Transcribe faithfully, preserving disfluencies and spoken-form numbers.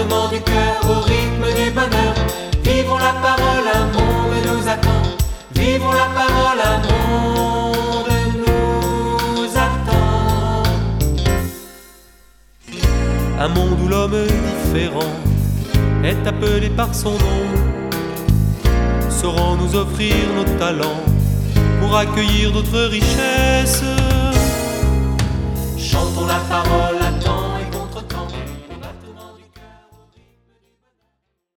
battements du cœur, au rythme du bonheur. Vivons la parole, un monde nous attend. Vivons la parole, un monde nous attend. Un monde où l'homme différent est appelé par son nom. Saurons nous offrir nos talents pour accueillir d'autres richesses. Chantons la parole